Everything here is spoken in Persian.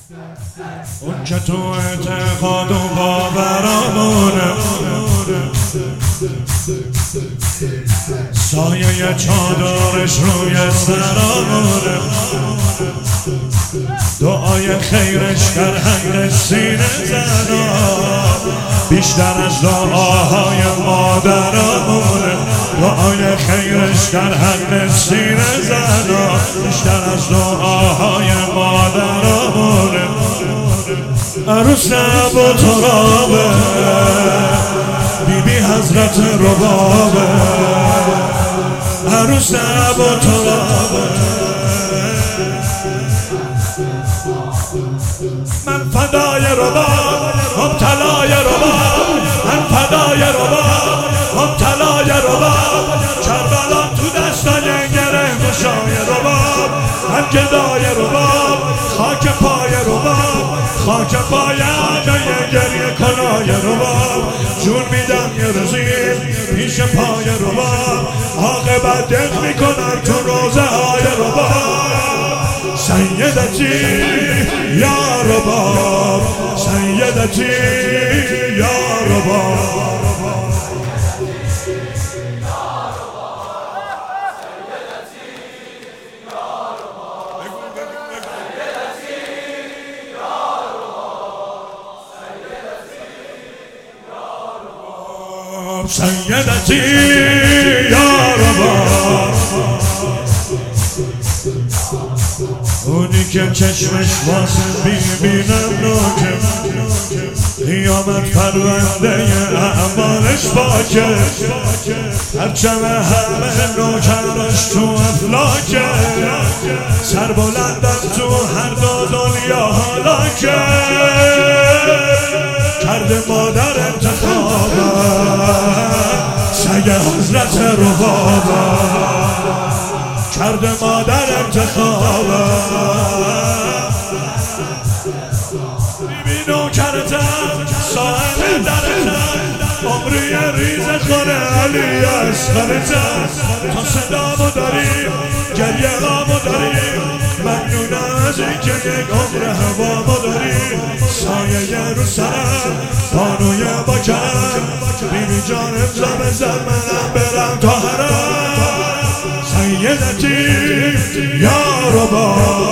اون که تو اعتقاد و باورامونه، سایه چادرش روی سرامونه، دعای خیرش در حق سینه زنا بیشتر از دعاهای مادرامونه، دعای خیرش در حق سینه زنا بیشتر از دعاهای مادرامونه. عروس ابو ترابه، بیبی حضرت ربابه، عروس ابو ترابه. من فدای رباب، مبتلای رباب، من فدای رباب، مبتلای رباب. کربلا تو دستای گره گشای رباب، من گدای رباب، خاک پای رباب، خاک پای آجای گریه کنای رباب. جون میدم یه روزی پیش پای رباب، عاقبت دق میکنم تو روزه های رباب. سیدتی یا رباب، سیدتی یا رباب. سیدتی یا رباب، اونی که چشمش واسه بیبینم نوکه، قیامت پرونده اعمالش باکه، پرچم همه نوکرش تو افلاکه، سربلندم تو هر دو دنیا حالاکه. کرده مادر انتخابه، سگ حضرت ربابه، کرده مادر انتخابه. بیبی نوکرتم، صاحب درتم، عمری ریز خانه علی اصغرتم. تا صدامو داریم، گریه هامو داریم، ممنونم از این که یک عمر هوامو داریم. سایه رو سرم، بانوی با کرم، بیبی جان امضا بزن منم برم تا حرم. سیدتی یا رباب.